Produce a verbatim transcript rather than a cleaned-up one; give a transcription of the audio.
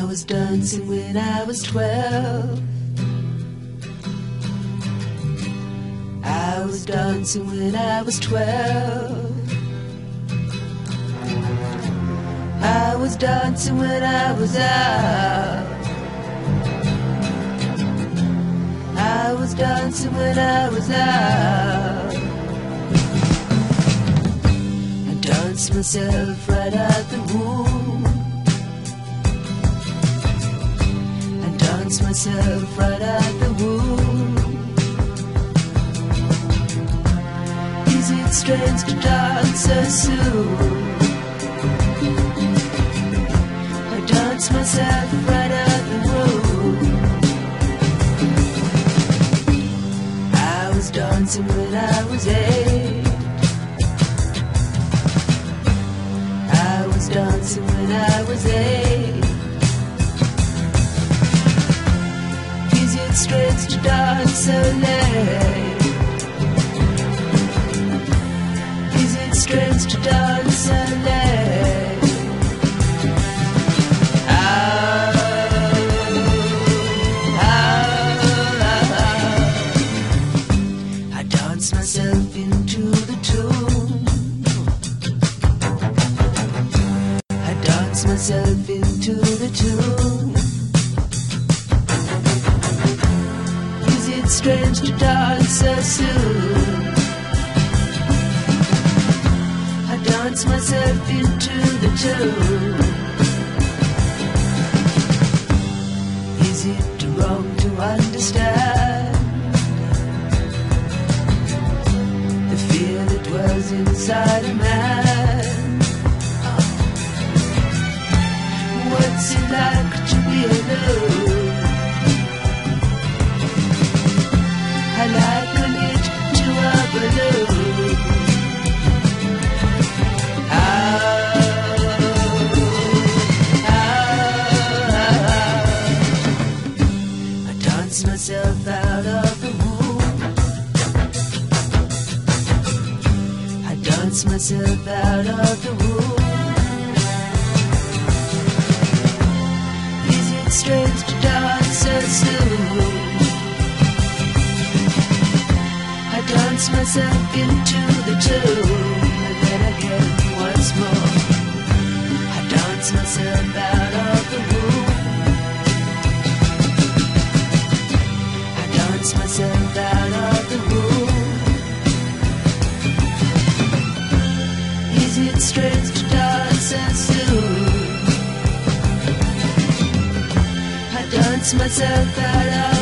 I was dancing when I was twelve. I was dancing when I was twelve. I was dancing when I was out. I was dancing when I was out. I danced myself right out the womb. I danced myself right out the womb. Is it strange to dance so soon? I danced myself right out the room. I was dancing when I was eight. I was dancing when I was eight. Is it strange to dance so late? Is it strange to dance so late? Myself into the tune. I dance myself into the tune. Is it strange to dance so soon? I dance myself into the tune. Is it wrong to understand the fear that dwells inside a man? What's it like to be alone? I liken it to a balloon. Ah, ah, ah. I dance myself out of the womb. Dance myself out of the womb. Is it strange to dance so soon? I dance myself into the tune. And then again once more I dance myself out of the womb. I dance myself out of the womb. Is it strange to dance so soon? I dance myself out of